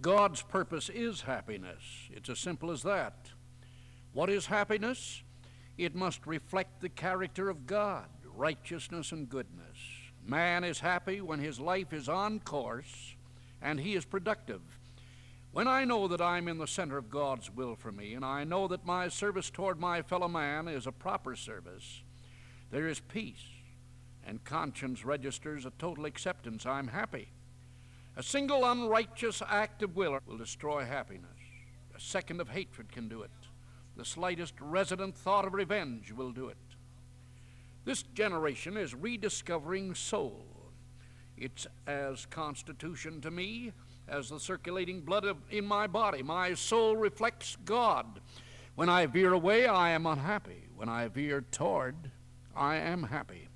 God's purpose is happiness. It's as simple as that. What is happiness? It must reflect the character of God, righteousness and goodness. Man is happy when his life is on course and he is productive. When I know that I'm in the center of God's will for me, and I know that my service toward my fellow man is a proper service, there is peace, and conscience registers a total acceptance. I'm happy. A single unrighteous act of will destroy happiness. A second of hatred can do it. The slightest resident thought of revenge will do it. This generation is rediscovering soul. It's as constitution to me as the circulating blood in my body. My soul reflects God. When I veer away, I am unhappy. When I veer toward, I am happy.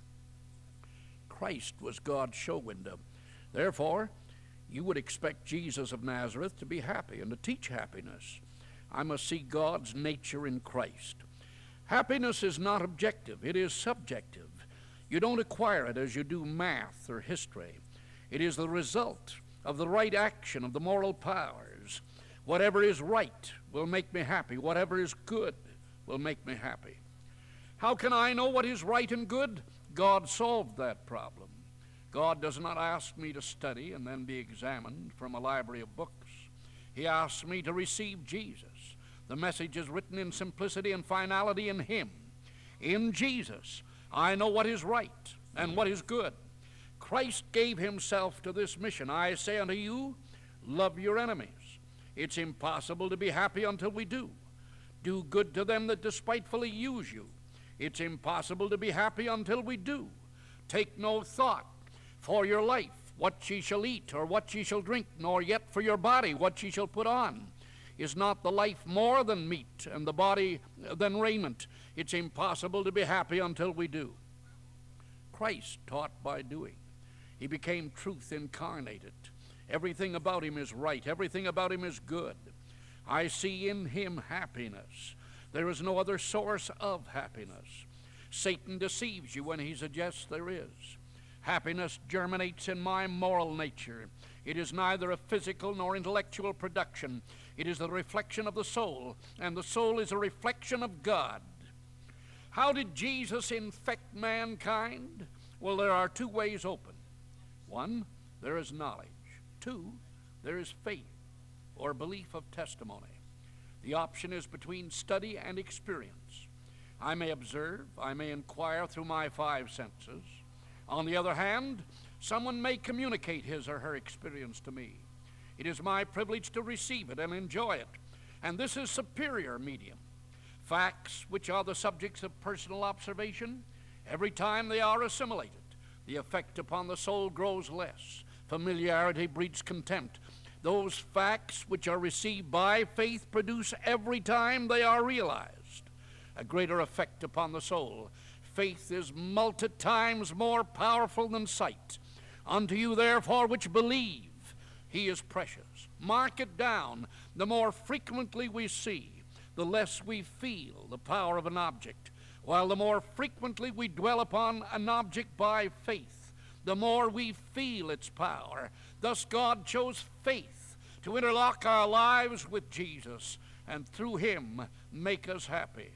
Christ was God's show window. Therefore, you would expect Jesus of Nazareth to be happy and to teach happiness. I must see God's nature in Christ. Happiness is not objective, it is subjective. You don't acquire it as you do math or history. It is the result of the right action of the moral powers. Whatever is right will make me happy. Whatever is good will make me happy. How can I know what is right and good? God solved that problem. God does not ask me to study and then be examined from a library of books. He asks me to receive Jesus. The message is written in simplicity and finality in Him. In Jesus, I know what is right and what is good. Christ gave Himself to this mission. I say unto you, love your enemies. It's impossible to be happy until we do. Do good to them that despitefully use you. It's impossible to be happy until we do. Take no thought for your life, what ye shall eat or what ye shall drink, nor yet for your body, what ye shall put on. Is not the life more than meat, and the body than raiment? It's impossible to be happy until we do. Christ taught by doing. He became truth incarnated. Everything about Him is right. Everything about Him is good. I see in Him happiness. There is no other source of happiness. Satan deceives you when he suggests there is. Happiness germinates in my moral nature. It is neither a physical nor intellectual production. It is the reflection of the soul, and the soul is a reflection of God. How did Jesus infect mankind? Well, there are two ways open. One, there is knowledge. Two, there is faith, or belief of testimony. The option is between study and experience. I may observe, I may inquire through my five senses. On the other hand, someone may communicate his or her experience to me. It is my privilege to receive it and enjoy it. And this is superior medium. Facts, which are the subjects of personal observation, every time they are assimilated, the effect upon the soul grows less. Familiarity breeds contempt. Those facts which are received by faith produce every time they are realized a greater effect upon the soul. Faith is multi times more powerful than sight. Unto you therefore which believe, He is precious. Mark it down. The more frequently we see, the less we feel the power of an object, while the more frequently we dwell upon an object by faith, the more we feel its power. Thus God chose faith to interlock our lives with Jesus, and through Him make us happy.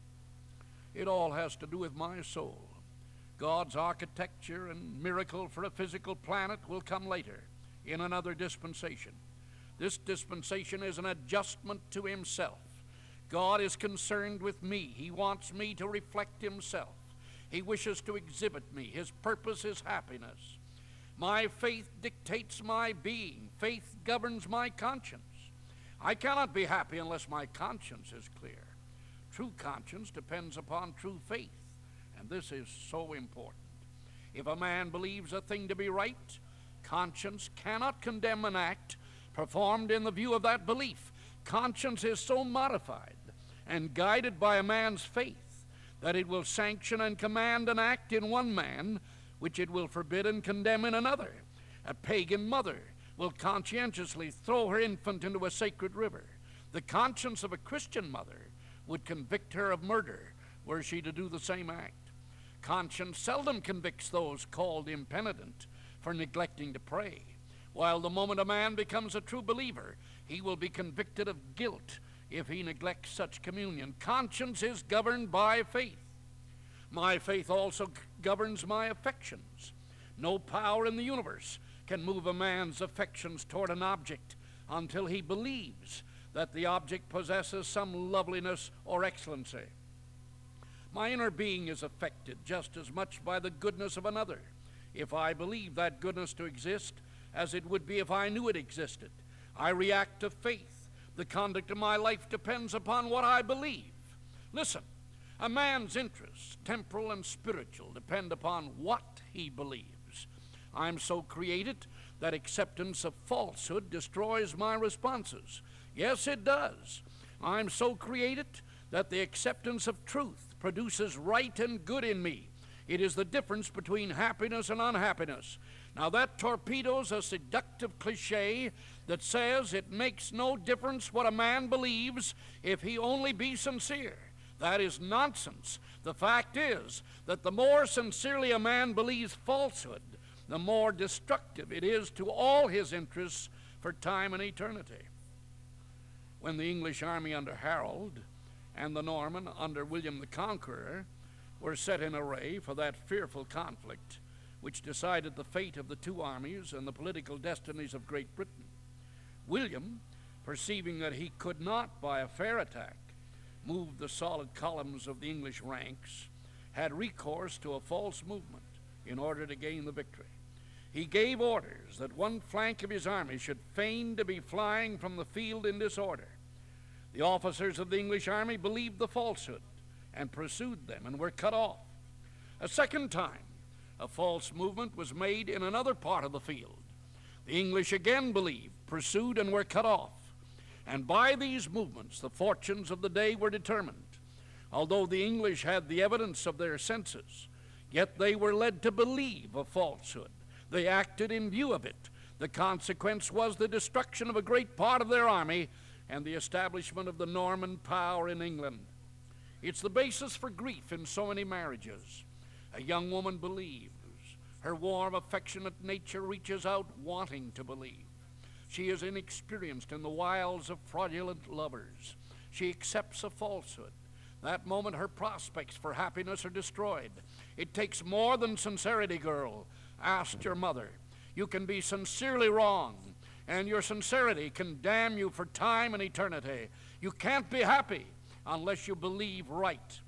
It all has to do with my soul. God's architecture and miracle for a physical planet will come later, in another dispensation. This dispensation is an adjustment to Himself. God is concerned with me. He wants me to reflect Himself. He wishes to exhibit me. His purpose is happiness. My faith dictates my being. Faith governs my conscience. I cannot be happy unless my conscience is clear. True conscience depends upon true faith, and this is so important. If a man believes a thing to be right, conscience cannot condemn an act performed in the view of that belief. Conscience is so modified and guided by a man's faith that it will sanction and command an act in one man which it will forbid and condemn in another. A pagan mother will conscientiously throw her infant into a sacred river. The conscience of a Christian mother would convict her of murder were she to do the same act. Conscience seldom convicts those called impenitent for neglecting to pray. while the moment a man becomes a true believer, he will be convicted of guilt if he neglects such communion. Conscience is governed by faith. My faith also governs my affections. No power in the universe can move a man's affections toward an object until he believes that the object possesses some loveliness or excellency. My inner being is affected just as much by the goodness of another, if I believe that goodness to exist, as it would be if I knew it existed. I react to faith. The conduct of my life depends upon what I believe. Listen, a man's interests, temporal and spiritual, depend upon what he believes. I'm so created that acceptance of falsehood destroys my responses. Yes, it does. I'm so created that the acceptance of truth produces right and good in me. It is the difference between happiness and unhappiness. Now that torpedoes a seductive cliche that says it makes no difference what a man believes if he only be sincere. That is nonsense. The fact is that the more sincerely a man believes falsehood, the more destructive it is to all his interests for time and eternity. When the English army under Harold and the Norman under William the Conqueror were set in array for that fearful conflict which decided the fate of the two armies and the political destinies of Great Britain, William, perceiving that he could not by a fair attack move the solid columns of the English ranks, had recourse to a false movement in order to gain the victory. He gave orders that one flank of his army should feign to be flying from the field in disorder. The officers of the English army believed the falsehood and pursued them and were cut off. A second time, a false movement was made in another part of the field. The English again believed, pursued, and were cut off. And by these movements, the fortunes of the day were determined. Although the English had the evidence of their senses, yet they were led to believe a falsehood. They acted in view of it. The consequence was the destruction of a great part of their army and the establishment of the Norman power in England. It's the basis for grief in so many marriages. A young woman believes. Her warm, affectionate nature reaches out wanting to believe. She is inexperienced in the wiles of fraudulent lovers. She accepts a falsehood. That moment her prospects for happiness are destroyed. It takes more than sincerity, girl. Ask your mother. You can be sincerely wrong, and your sincerity can damn you for time and eternity. You can't be happy unless you believe right.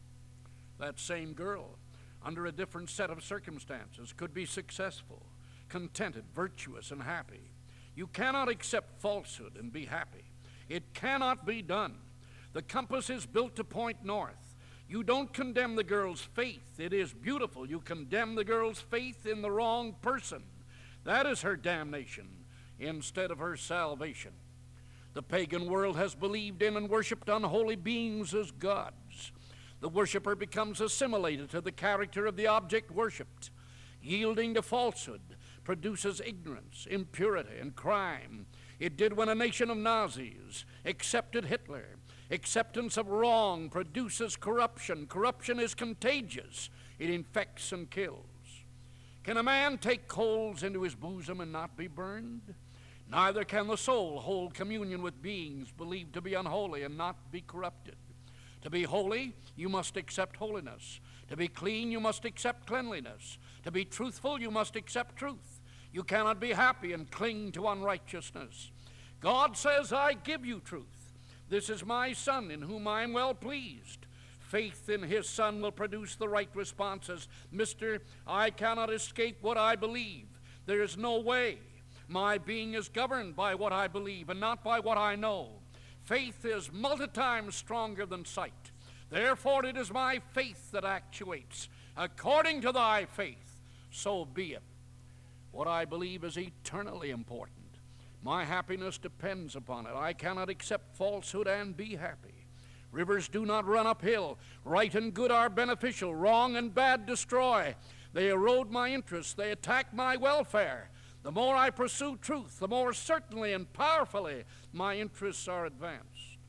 That same girl, under a different set of circumstances, could be successful, contented, virtuous, and happy. You cannot accept falsehood and be happy. It cannot be done. The compass is built to point north. You don't condemn the girl's faith. It is beautiful. You condemn the girl's faith in the wrong person. That is her damnation instead of her salvation. The pagan world has believed in and worshiped unholy beings as gods. The worshiper becomes assimilated to the character of the object worshipped. Yielding to falsehood produces ignorance, impurity, and crime. It did when a nation of Nazis accepted Hitler. Acceptance of wrong produces corruption. Corruption is contagious. It infects and kills. Can a man take coals into his bosom and not be burned? Neither can the soul hold communion with beings believed to be unholy and not be corrupted. To be holy, you must accept holiness. To be clean, you must accept cleanliness. To be truthful, you must accept truth. You cannot be happy and cling to unrighteousness. God says, I give you truth. This is my Son in whom I am well pleased. Faith in his Son will produce the right responses. Mister, I cannot escape what I believe. There is no way. My being is governed by what I believe and not by what I know. Faith is multi-times stronger than sight. Therefore it is my faith that actuates. According to thy faith, so be it. What I believe is eternally important. My happiness depends upon it. I cannot accept falsehood and be happy. Rivers do not run uphill. Right and good are beneficial. Wrong and bad destroy. They erode my interests. They attack my welfare. The more I pursue truth, the more certainly and powerfully my interests are advanced.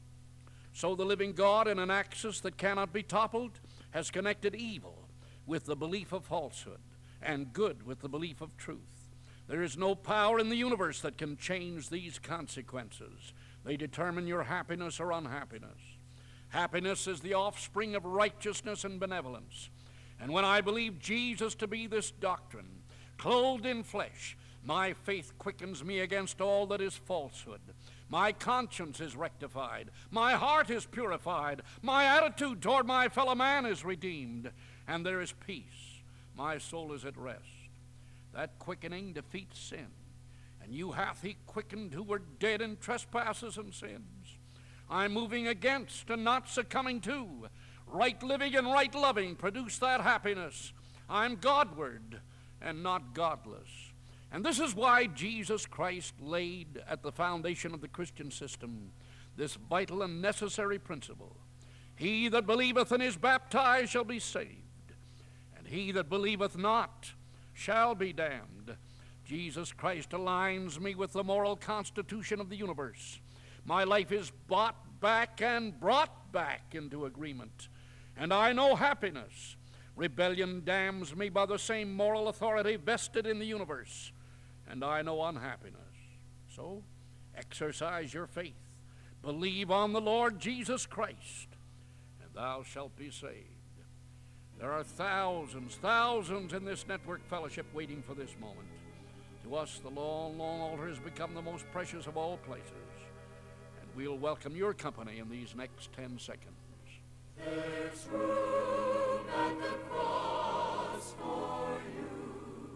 So the living God, in an axis that cannot be toppled, has connected evil with the belief of falsehood and good with the belief of truth. There is no power in the universe that can change these consequences. They determine your happiness or unhappiness. Happiness is the offspring of righteousness and benevolence. And when I believe Jesus to be this doctrine, clothed in flesh, my faith quickens me against all that is falsehood. My conscience is rectified. My heart is purified. My attitude toward my fellow man is redeemed. And there is peace. My soul is at rest. That quickening defeats sin. And you hath he quickened who were dead in trespasses and sins. I'm moving against and not succumbing to. Right living and right loving produce that happiness. I'm Godward and not godless. And this is why Jesus Christ laid at the foundation of the Christian system this vital and necessary principle. He that believeth and is baptized shall be saved, and he that believeth not shall be damned. Jesus Christ aligns me with the moral constitution of the universe. My life is bought back and brought back into agreement, and I know happiness. Rebellion damns me by the same moral authority vested in the universe, and I know unhappiness. So, exercise your faith. Believe on the Lord Jesus Christ, and thou shalt be saved. There are thousands in this network fellowship waiting for this moment. To us, the long altar has become the most precious of all places, and we'll welcome your company in these next 10 seconds. There's room at the cross for you.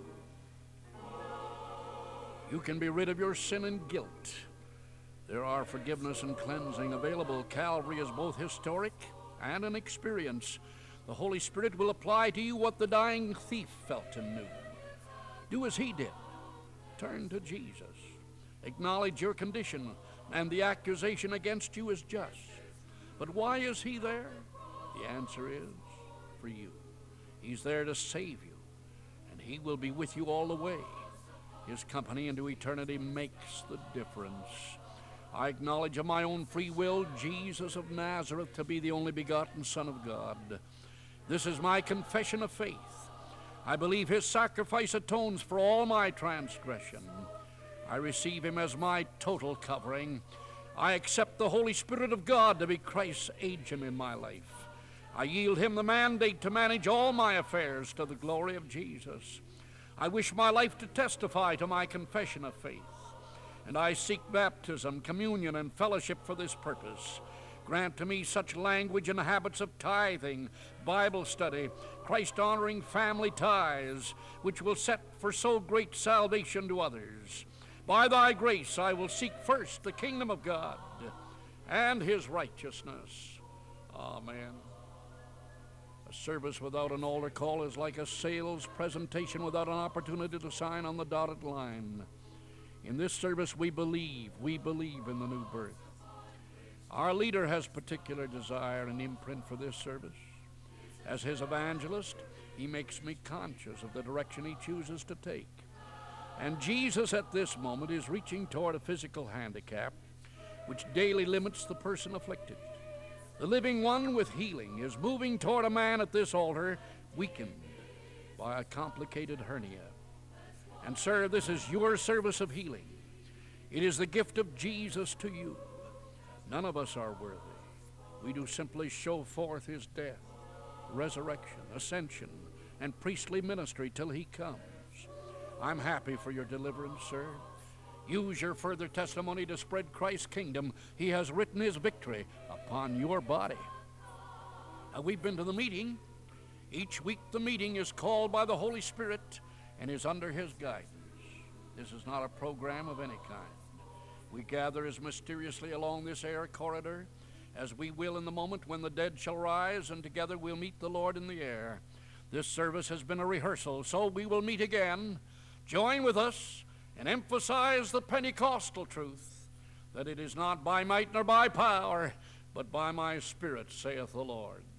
You can be rid of your sin and guilt. There are forgiveness and cleansing available. Calvary is both historic and an experience. The Holy Spirit will apply to you what the dying thief felt and knew. Do as he did. Turn to Jesus. Acknowledge your condition, and the accusation against you is just. But why is he there? The answer is for you. He's there to save you, and he will be with you all the way. His company into eternity makes the difference. I acknowledge of my own free will Jesus of Nazareth to be the only begotten Son of God. This is my confession of faith. I believe his sacrifice atones for all my transgression. I receive him as my total covering. I accept the Holy Spirit of God to be Christ's agent in my life. I yield him the mandate to manage all my affairs to the glory of Jesus. I wish my life to testify to my confession of faith. And I seek baptism, communion, and fellowship for this purpose. Grant to me such language and habits of tithing, Bible study, Christ-honoring family ties, which will set for so great salvation to others. By thy grace I will seek first the kingdom of God and his righteousness. Amen. A service without an altar call is like a sales presentation without an opportunity to sign on the dotted line. In this service we believe in the new birth. Our leader has particular desire and imprint for this service. As his evangelist, he makes me conscious of the direction he chooses to take. And Jesus at this moment is reaching toward a physical handicap which daily limits the person afflicted. The living one with healing is moving toward a man at this altar weakened by a complicated hernia. And sir, this is your service of healing. It is the gift of Jesus to you. None of us are worthy. We do simply show forth his death, resurrection, ascension, and priestly ministry till he comes. I'm happy for your deliverance, sir. Use your further testimony to spread Christ's kingdom. He has written his victory upon your body. Now, we've been to the meeting. Each week the meeting is called by the Holy Spirit and is under his guidance. This is not a program of any kind. We gather as mysteriously along this air corridor as we will in the moment when the dead shall rise, and together we'll meet the Lord in the air. This service has been a rehearsal, so we will meet again. Join with us and emphasize the Pentecostal truth that it is not by might nor by power, but by my Spirit, saith the Lord.